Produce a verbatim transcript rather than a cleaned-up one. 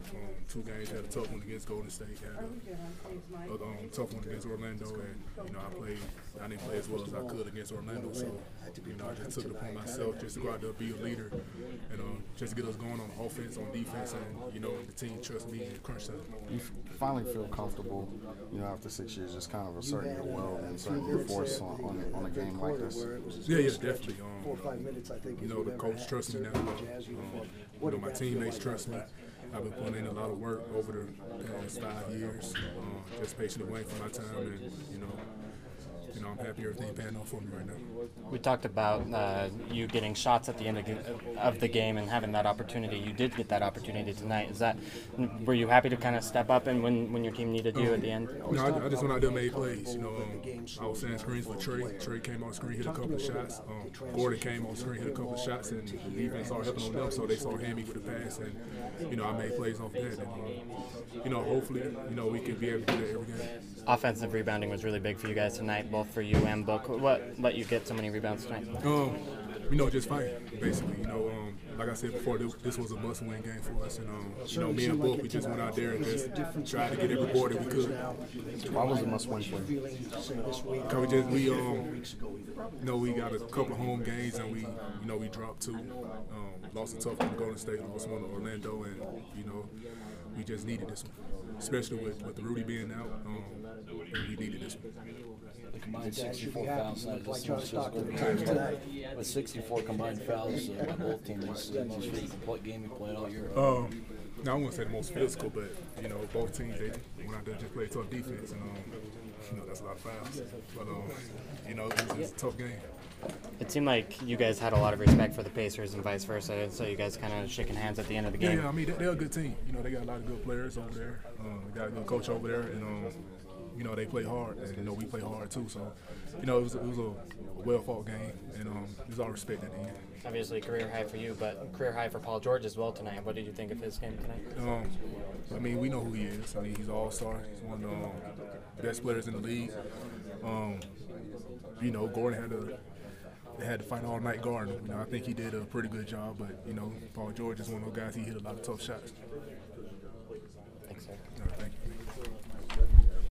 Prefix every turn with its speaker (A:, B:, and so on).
A: Um, two games, had a tough one against Golden State, had a, a um, tough one against Orlando, and you know I played. I didn't play as well as I could against Orlando, so you know I just took it upon myself just to go out there, be a leader, and um, just to get us going on offense, on defense, and you know the team trusts me in crunch time.
B: You finally feel comfortable, you know, after six years, just kind of asserting your will and asserting your force on, on, on a game like this.
A: Yeah, yeah, definitely. Um, you know, the coach trusts me now. Um, you know, my teammates trust me. I've been putting in a lot of work over the past five years, um, just patiently waiting for my time, and you know, you know, I'm happy everything panning out for me right now.
C: We talked about uh, you getting shots at the end of, of the game and having that opportunity. You did get that opportunity tonight. Is that were you happy to kind of step up and when, when your team needed you
A: um,
C: at the end?
A: No, I, I just went out there and made plays. You know, um, I was setting screens for Trey. Trey came on screen, hit a couple of shots. Um, Gordon came on screen, hit a couple of shots, and the defense started helping on them, so they started handing me with the pass, and you know, I made plays off that. And, um, you know, hopefully, you know, we can be able to do that every game.
C: Offensive rebounding was really big for you guys tonight, both for you and Book. What let you get so many rebounds tonight?
A: Um, you know, just fighting, basically. You know, um, like I said before, this, this was a must-win game for us, and um, you know, me and Book, we just went out there and just tried to get every board that we could.
B: Why was it a must-win for you?
A: Because we just we um, you know, we got a couple of home games, and we, you know, we dropped two. Um, lost a tough one to Golden State, lost one to Orlando, and you know, we just needed this one, especially with, with Rudy being out. Um, we needed this one.
D: The combined sixty-four fouls tonight. This is physical. With sixty-four combined fouls uh, by both teams, this is the game we played all year.
A: Um, now I wouldn't say the most physical, but you know, both teams they went out there and just played tough defense, and um, you know, that's a lot of fouls. But um, you know, it was, it was a tough game.
C: It seemed like you guys had a lot of respect for the Pacers and vice versa, so you guys kind of shaking hands at the end of the game.
A: Yeah, yeah I mean, they're a good team. You know, they got a lot of good players over there. Um, they got a good coach over there, and um, you know, they play hard, and you know, we play hard too. So, you know, it was, it was a well-fought game, and um, there's all respect at the end.
C: Obviously, career high for you, but career high for Paul George as well tonight. What did you think of his game tonight?
A: Um, I mean, we know who he is. I mean, he's an all-star. He's one of the um, best players in the league. Um, you know, Gordon had to had to fight all night guarding him. You know, I think he did a pretty good job, but you know, Paul George is one of those guys. He hit a lot of tough shots.